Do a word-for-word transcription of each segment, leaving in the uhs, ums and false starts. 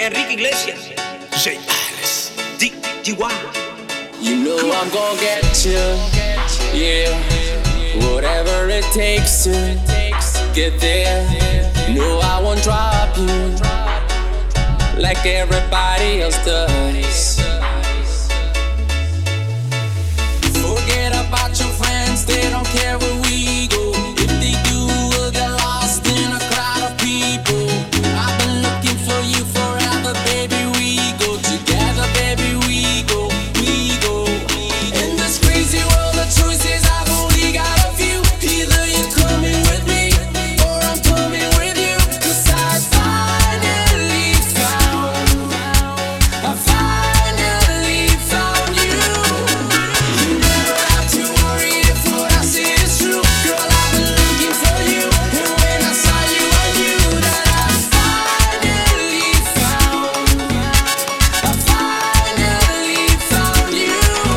Enrique Iglesias, J. Alice, D. D. Y. You know I'm gonna get you, yeah. Whatever it takes to get there. No, I won't drop you like everybody else does. Forget about your friends, they don't care where we go. If they do, we'll get lost in a crowd of people. I've been looking for you forever, baby. We go together, baby. We go, we go. In this crazy world of choices, I've only got a few. Either you're coming with me or I'm coming with you. 'Cause I finally found, I finally found you. You never have to worry if what I say is true. Girl, I've been looking for you, and when I saw you, I knew that I finally found, I finally found you.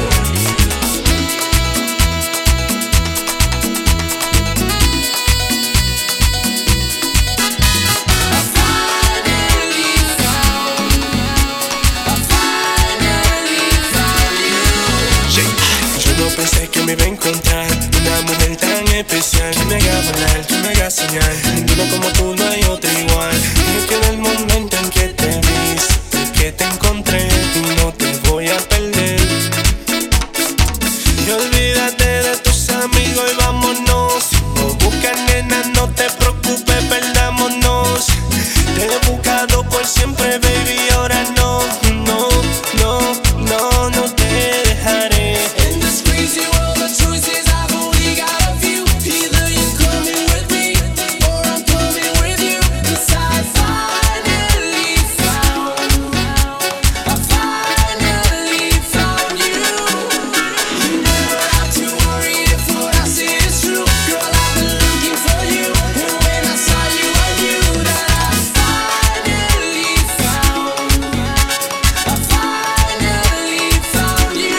I finally found, I finally found you. Yo no pensé que me iba a encontrar una mujer tan especial que me haga volar, que me haga soñar. Ninguna como tú, no hay otra igual. Es que en el momento en que te vi, que te encontré y no te voy a perder. Y olvídate de tus amigos y vámonos. Si no buscas, nena, no te preocupes, perdámonos. Te he buscado por siempre, baby, ahora no, no, no, no, no te dejaré. In this crazy world of choices, I've only got a few. Either you're coming with me or I'm coming with you. 'Cause I finally found, I finally found you. You never have to worry if what I say is true. Girl, I've been looking for you, and when I saw you, I knew that I finally found, I finally found you.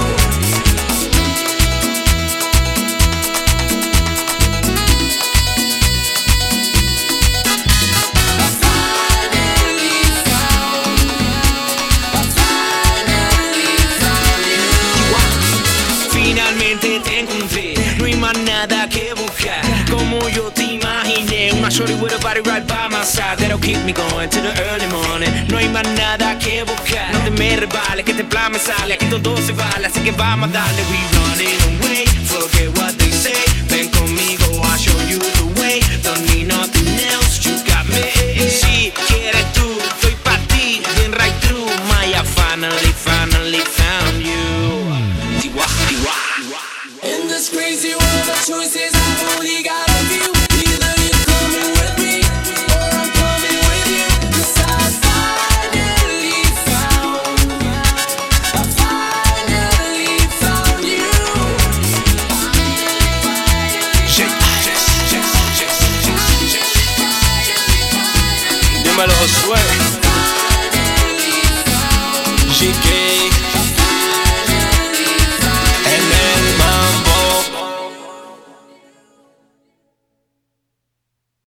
I finally found, I finally found you. Finalmente te encontré, no hay más nada que buscar. Como yo te imaginé, una shorty with a body right by my side that'll keep me going to the early morning. No hay más nada que buscar, no te me rebales, que te plan me sale. Aquí todo se vale, así que vamos a darle. We running away, forget what they say. Ven conmigo, I'll show you the way. Don't need nothing else, you got me. Si quieres tú, estoy pa' ti, bien right through. Maya, finally, finally found you. Tiwa, tiwa. In this crazy world of choices, I've only got a few. Either you're coming with me or I'm coming with you. 'Cause I finally found, I finally found you. Dímelo, Josué.